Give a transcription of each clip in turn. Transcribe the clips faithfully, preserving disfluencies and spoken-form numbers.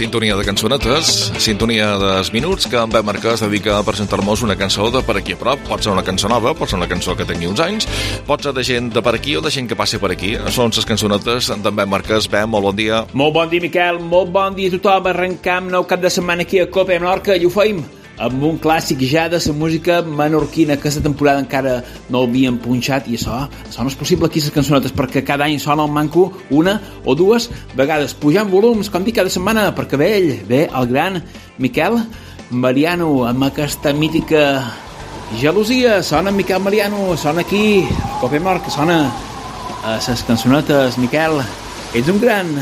Sintonia de cançonetes, sintonia dels minuts que en Pep Marquès es dedica a presentar-nos una cançó de per aquí a prop. Pot ser una cançó nova, pot ser una cançó que tingui uns anys, pot ser de gent de per aquí o de gent que passi per aquí. Són les cançonetes d'en Pep Marquès. Pep, molt bon dia. Molt bon dia, Miquel, molt bon dia a tothom. Arrencam nou cap de setmana aquí a Copa Menorca i ho feim amb un clàssic ja de la música menorquina, que aquesta temporada encara no l'havien punxat, i això, això no és possible aquí, les cançonetes, perquè cada any sona el manco una o dues vegades, pujant volums, com dic, cada setmana, perquè ve ell, ve el gran Miquel Mariano, amb aquesta mítica gelosia. Sona Miquel Mariano, sona aquí, Copa Menorca, sona a les cançonetes. Miquel, ets un gran.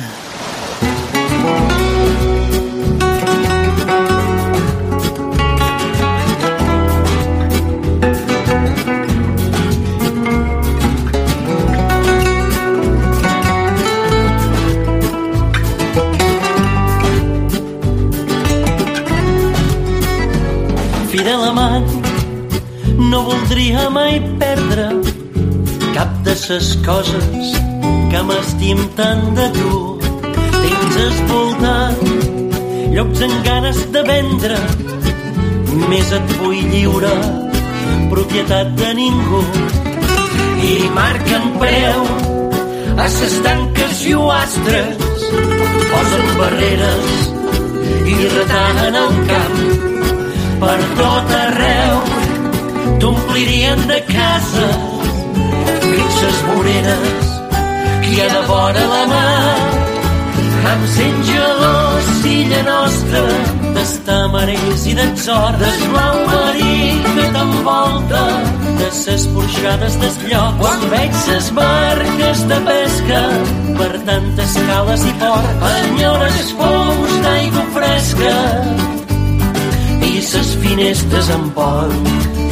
Fidel amant, no voldria mai perdre cap de ses coses que m'estim tant de tu. Tens esvoltat llocs amb ganes de vendre, més et vull lliure, propietat de ningú. I marquen preu a ses tanques i oastres, posen barreres i retallen el camp. Per tot arreu t'omplirien de casa fixes voreres que hi ha de vora la mar. Em sent gelós, illa nostra, d'estamarells i d'exhort, del blau marí que t'envolta, de ses porxades del lloc. Quan veig ses barques de pesca per tantes cales i ports, enyores pous d'aigua fresca i ses finestres amb pont.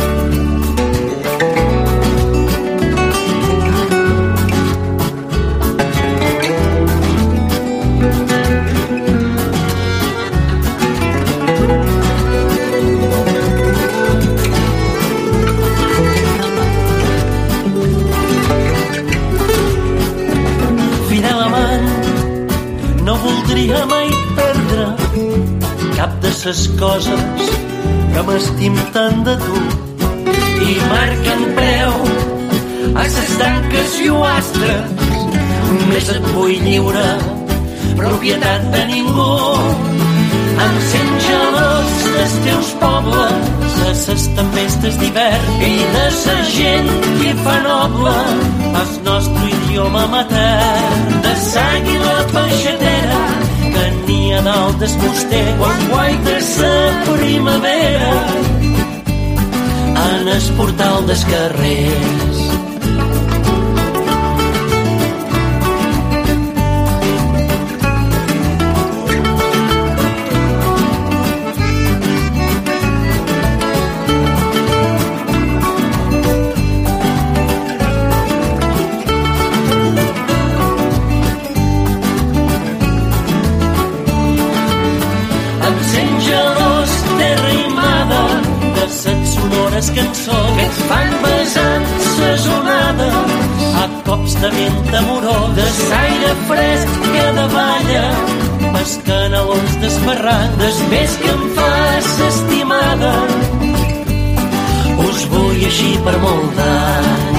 Fidel amant, no voldria mai perdre cap de ses coses que m'estim tant de tu. I marquen preu a ses tanques i oastres, més et vull lliure, propietat de ningú. Em sent gelós dels teus pobles, de ses tempestes d'hivern i de sa gent que fa noble el nostre idioma matern. De s'àguila peixatera que nia dalt del coster, quan guaita sa primavera en el portal dels carrers. Cançons que ens fan besant ses onades a cops de vent amorós, de l'aire fresc que davalla pels canalons desbarrant, des més que em fas estimada. Us vull així per molt d'anys.